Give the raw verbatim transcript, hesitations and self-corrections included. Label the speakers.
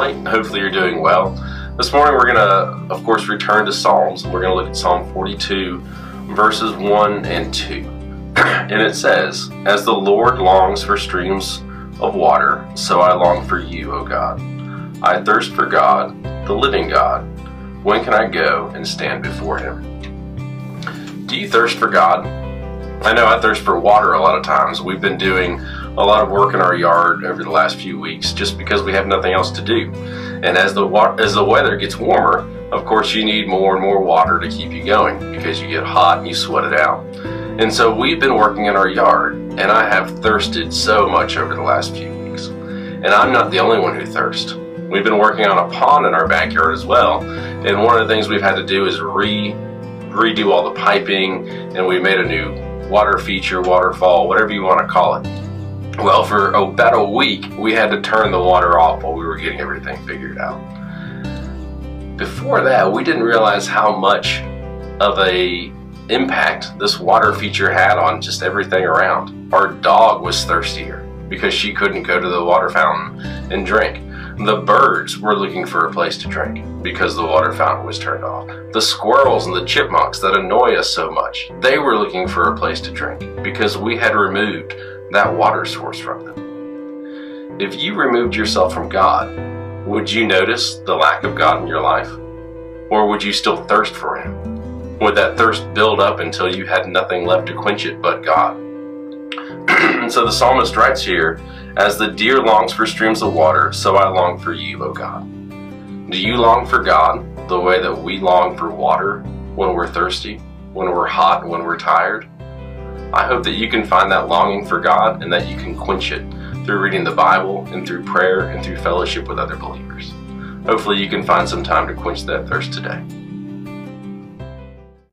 Speaker 1: tonight. Hopefully you're doing well. This morning we're going to, of course, return to Psalms. We're going to look at Psalm forty-two, verses one and two. And it says, "As the Lord longs for streams of water, so I long for you, O God. I thirst for God, the living God. When can I go and stand before him?" Do you thirst for God? I know I thirst for water a lot of times. We've been doing a lot of work in our yard over the last few weeks just because we have nothing else to do. And as the as the weather gets warmer, of course you need more and more water to keep you going because you get hot and you sweat it out. And so we've been working in our yard, and I have thirsted so much over the last few weeks. And I'm not the only one who thirsts. We've been working on a pond in our backyard as well, and one of the things we've had to do is re redo all the piping, and we made a new water feature, waterfall, whatever you want to call it. Well, for about a week, we had to turn the water off while we were getting everything figured out. Before that, we didn't realize how much of a impact this water feature had on just everything around. Our dog was thirstier because she couldn't go to the water fountain and drink. The birds were looking for a place to drink because the water fountain was turned off. The squirrels and the chipmunks that annoy us so much, they were looking for a place to drink because we had removed that water source from them. If you removed yourself from God, would you notice the lack of God in your life? Or would you still thirst for him? Would that thirst build up until you had nothing left to quench it but God? And so the psalmist writes here, "As the deer longs for streams of water, so I long for you, O God." Do you long for God the way that we long for water when we're thirsty, when we're hot, when we're tired? I hope that you can find that longing for God and that you can quench it through reading the Bible and through prayer and through fellowship with other believers. Hopefully you can find some time to quench that thirst today.